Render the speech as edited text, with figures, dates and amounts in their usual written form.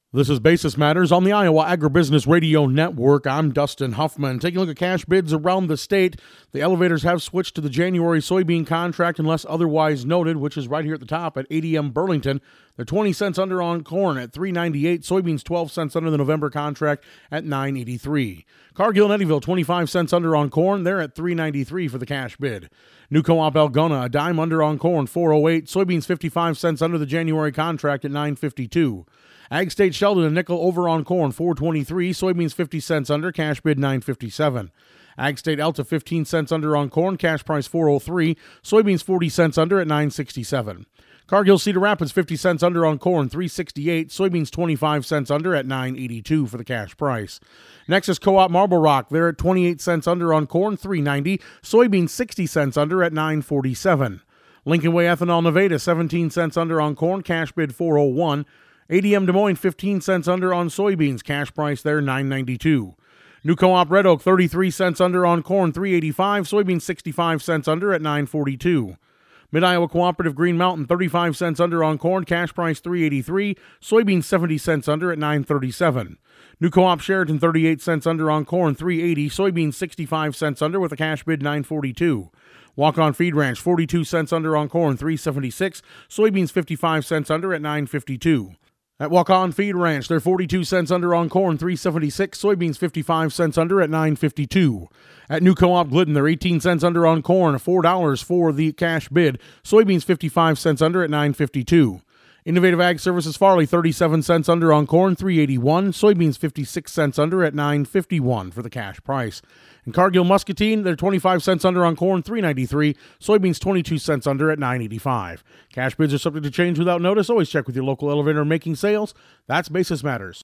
This is Basis Matters on the Iowa Agribusiness Radio Network. I'm Dustin Huffman. Taking a look at cash bids around the state. The elevators have switched to the January soybean contract unless otherwise noted, which is right here at the top at ADM Burlington. They're 20 cents under on corn at $3.98. Soybeans 12 cents under the November contract at $9.83. Cargill and Eddyville 25 cents under on corn. They're at $3.93 for the cash bid. New Co-op Algona a dime under on corn, $4.08. Soybeans 55 cents under the January contract at $9.52. Ag State Sheldon a nickel over on corn, $4.23. Soybeans 50 cents under, cash bid $9.57. Ag State Alta 15 cents under on corn, cash price $4.03. Soybeans 40 cents under at $9.67. Cargill Cedar Rapids 50 cents under on corn, $3.68. Soybeans 25 cents under at $9.82 for the cash price. Nexus Co-op Marble Rock, they're at 28 cents under on corn, $3.90. Soybeans 60 cents under at $9.47. Lincoln Way Ethanol Nevada 17 cents under on corn, cash bid $4.01. ADM Des Moines 15 cents under on soybeans, cash price there $9.92. New Co-op Red Oak 33 cents under on corn, $3.85. Soybeans 65 cents under at $9.42. Mid-Iowa Cooperative Green Mountain 35 cents under on corn, cash price $3.83. Soybeans 70 cents under at $9.37. New Co-op Sheraton 38 cents under on corn, $3.80. Soybeans 65 cents under with a cash bid $9.42. Walk-On Feed Ranch 42 cents under on corn, $3.76. Soybeans 55 cents under at $9.52. At Walk-On Feed Ranch, they're 42 cents under on corn, $3.76. Soybeans 55 cents under at $9.52. At New Co-op Glidden, they're 18 cents under on corn, $4 for the cash bid. Soybeans 55 cents under at $9.52. Innovative Ag Services Farley, 37 cents under on corn, $3.81. Soybeans 56 cents under at $9.51 for the cash price. And Cargill Muscatine, they're 25 cents under on corn, $3.93. Soybeans 22 cents under at $9.85. Cash bids are subject to change without notice. Always check with your local elevator making sales. That's Basis Matters.